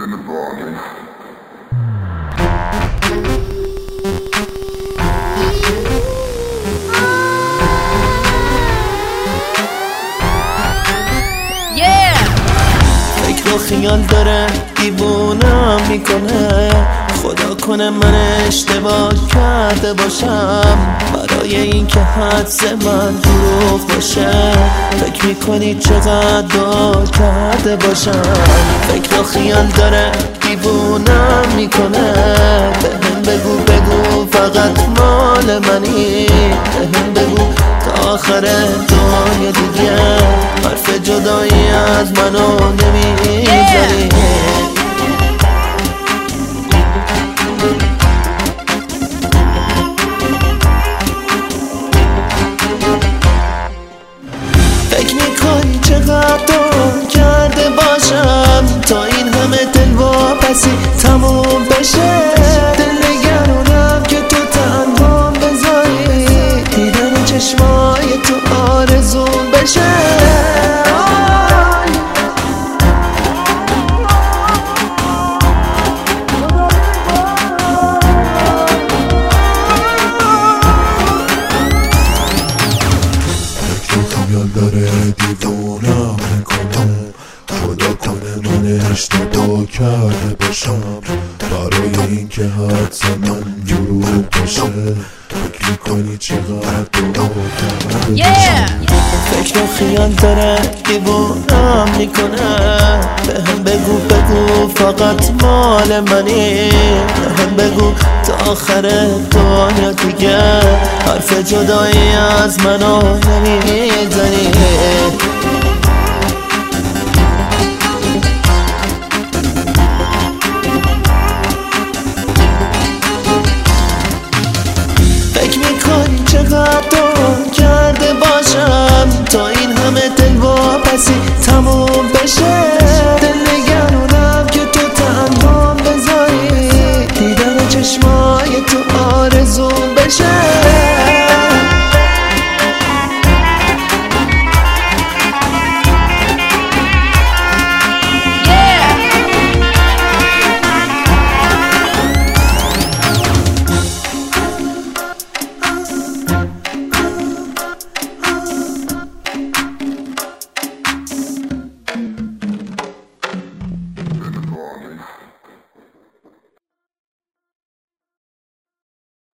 in the bargain. فکر و خیال داره دیوونم میکنه، خدا کنه من اشتباه کرده باشم، برای این که حدس من دروغ باشه. فکر میکنی چقدر دار کرده باشم. فکر و خیال داره دیوونم میکنه، بهم بگو فقط مال منی، بهم بگو تا آخر دنیا دیگه حرف جدایی از منو نمیزنی. فکر میکنی چقدر دار کرده باشم تا این همه دل واپسی تموم بشه. دل نگرانم که تو تنها بذاری، دیدن چشمای تو آرزوم بشه. خیال داره دیوونم میکنه، خدا کنه من اشتباه کرده باشم، برای این که حدس من دروغ باشه. فکر میکنی چقدر دروغ کرده باشم. فکر و خیال داره دیوونم میکنه، بهم بگو فقط مال منی، بهم بگو تا آخر دنیا دیگه حرف جدایی از منو نمیزنی. فکر میکنی چقدر دار کرده باشم تا این همه دل واپسی